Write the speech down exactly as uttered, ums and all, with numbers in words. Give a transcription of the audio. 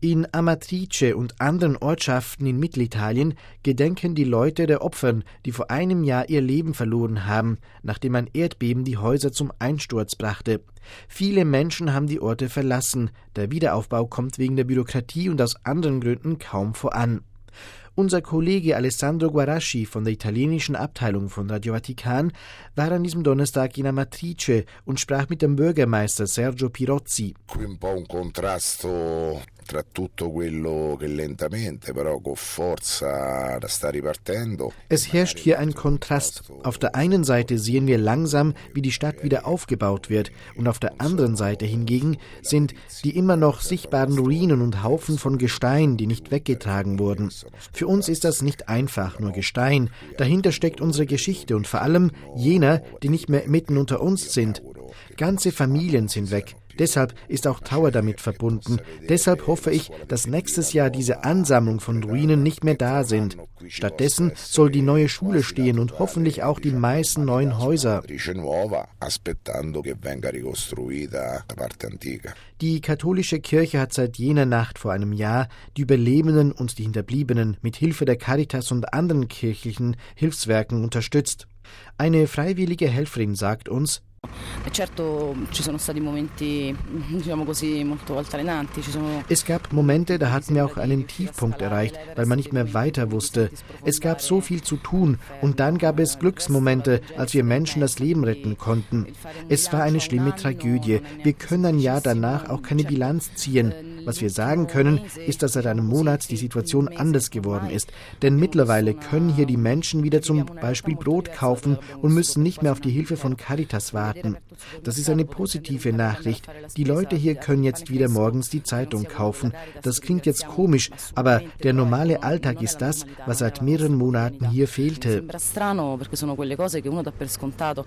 In Amatrice und anderen Ortschaften in Mittelitalien gedenken die Leute der Opfern, die vor einem Jahr ihr Leben verloren haben, nachdem ein Erdbeben die Häuser zum Einsturz brachte. Viele Menschen haben die Orte verlassen. Der Wiederaufbau kommt wegen der Bürokratie und aus anderen Gründen kaum voran. Unser Kollege Alessandro Guarasci von der italienischen Abteilung von Radio Vatikan war an diesem Donnerstag in Amatrice und sprach mit dem Bürgermeister Sergio Pirozzi. Qui un po' un contrasto tra tutto quello che lentamente però con forza sta ripartendo. Es herrscht hier ein Kontrast. Auf der einen Seite sehen wir langsam, wie die Stadt wieder aufgebaut wird, und auf der anderen Seite hingegen sind die immer noch sichtbaren Ruinen und Haufen von Gestein, die nicht weggetragen wurden. Für uns ist das nicht einfach nur Gestein. Dahinter steckt unsere Geschichte und vor allem jener, die nicht mehr mitten unter uns sind. Ganze Familien sind weg. Deshalb ist auch Trauer damit verbunden. Deshalb hoffe ich, dass nächstes Jahr diese Ansammlung von Ruinen nicht mehr da sind. Stattdessen soll die neue Schule stehen und hoffentlich auch die meisten neuen Häuser. Die katholische Kirche hat seit jener Nacht vor einem Jahr die Überlebenden und die Hinterbliebenen mit Hilfe der Caritas und anderen kirchlichen Hilfswerken unterstützt. Eine freiwillige Helferin sagt uns: Es gab Momente, da hatten wir auch einen Tiefpunkt erreicht, weil man nicht mehr weiter wusste. Es gab so viel zu tun und dann gab es Glücksmomente, als wir Menschen das Leben retten konnten. Es war eine schlimme Tragödie. Wir können ein Jahr danach auch keine Bilanz ziehen. Was wir sagen können, ist, dass seit einem Monat die Situation anders geworden ist. Denn mittlerweile können hier die Menschen wieder zum Beispiel Brot kaufen und müssen nicht mehr auf die Hilfe von Caritas warten. Das ist eine positive Nachricht. Die Leute hier können jetzt wieder morgens die Zeitung kaufen. Das klingt jetzt komisch, aber der normale Alltag ist das, was seit mehreren Monaten hier fehlte.